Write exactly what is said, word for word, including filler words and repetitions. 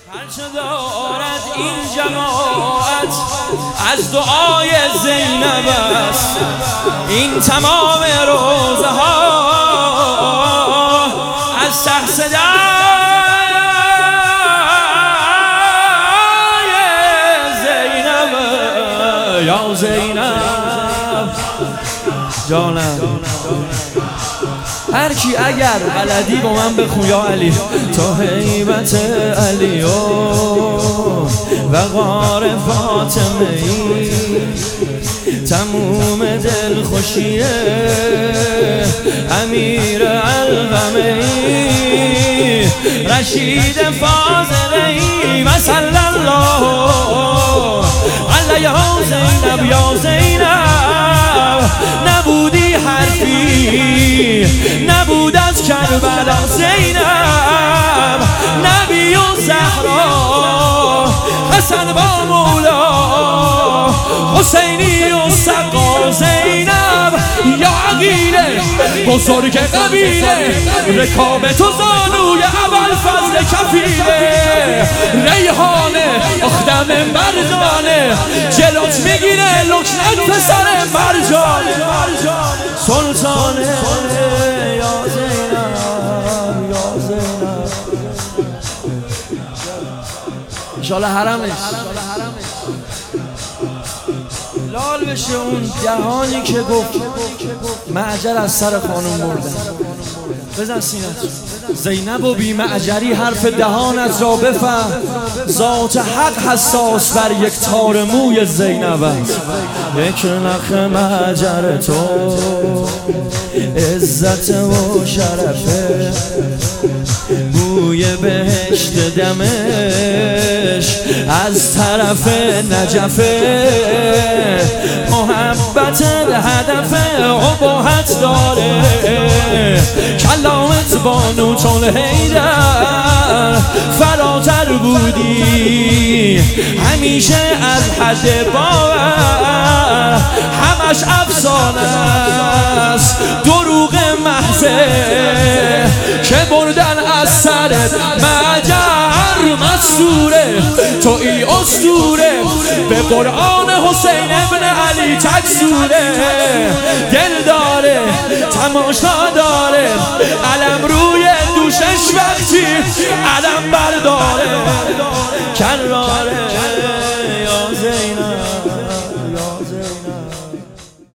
هرچه دارد این جماعت از دعای زینب است. این تمام روزه ها از ته صدای زینب. یا زینب جانم، هر کی اگر بلدی با من بخون یا علی. تا هیبت علی و وقار فاطمه ای، تموم دل خوشی امیر الغمه ای، رشید فاضله ای و صلی الله علیه زینب. یا زینب نبودی حرفی نبود از کربلا. زینب نبی و زهرا، حسن با مولا، حسینی و سقا. زینب یا عقیله بزرگ قبیله، رکاب تو زانوی ابوالفضل کفیله. ریحانه اختم مرجانه، جلوت میگیره لکنت پسر مرجان. سلطانه یا زینب، یا زینب انشالله حرمش لال بشه اون جهانی که گفت معجر از سر خانم بردن. بزن سینه زینب و بی معجری حرف دهان از را بفهم. ذات حق حساس بر یک تار موی زینب است. یک نخ معجر تو عزت و شرفه، بوی بهشت دمش از طرف نجفه. محبت هدف اباحت داره، کلامت بانو چون حیدر فراتر بودی همیشه از حد باور. همش افسانه است دروغ محضه که بردن از سرت معجر مستوره. تو ای اسطوره به قرآن حسین ابن علی تکسوره. دل داره تماشا داره